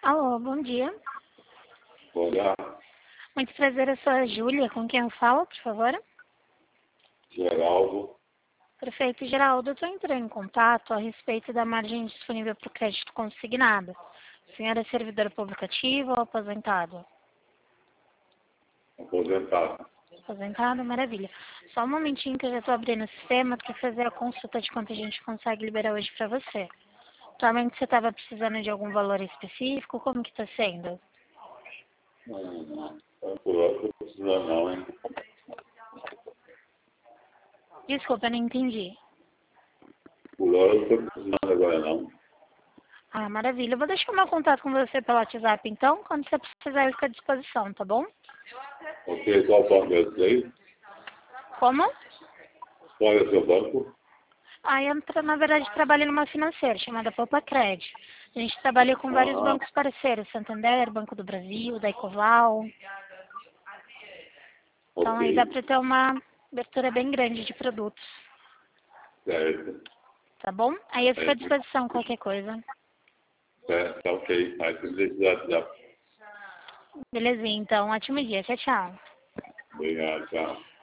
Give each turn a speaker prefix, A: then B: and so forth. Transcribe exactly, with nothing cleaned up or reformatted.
A: Alô, bom dia.
B: Olá,
A: Muito prazer, eu sou a Júlia. Com quem eu falo, por favor?
B: Geraldo.
A: Prefeito Geraldo, eu estou entrando em contato a respeito da margem disponível para o crédito consignado. O senhor é servidor público ativo ou aposentado?
B: Aposentado.
A: Aposentado, maravilha. Só um momentinho que eu já estou abrindo o sistema para fazer a consulta de quanto a gente consegue liberar hoje para você. Atualmente você estava precisando de algum valor específico? Como que está sendo?
B: Não, não. Por hora não precisa não, hein?
A: Desculpa, eu não entendi.
B: Por hora não estou precisando agora não.
A: Ah, maravilha. Eu vou deixar o meu contato com você pelo WhatsApp, então. Quando você precisar, eu fico à disposição, tá bom?
B: Ok, qual banco é esse aí?
A: Como?
B: Qual é o seu banco?
A: Ah, eu, tra- na verdade, trabalho numa financeira chamada Poupa Crédito. A gente trabalha com vários
B: Ah,
A: bancos parceiros, Santander, Banco do Brasil, da Ecoval. Então, aí dá
B: ok,
A: para ter uma abertura bem grande de produtos,
B: certo.
A: tá bom? Aí eu fico à
B: É,
A: disposição qualquer coisa.
B: certo, tá ok. Aí você deixa já.
A: Belezinha, então. Ótimo dia. Tchau, tchau.
B: Obrigado, tchau.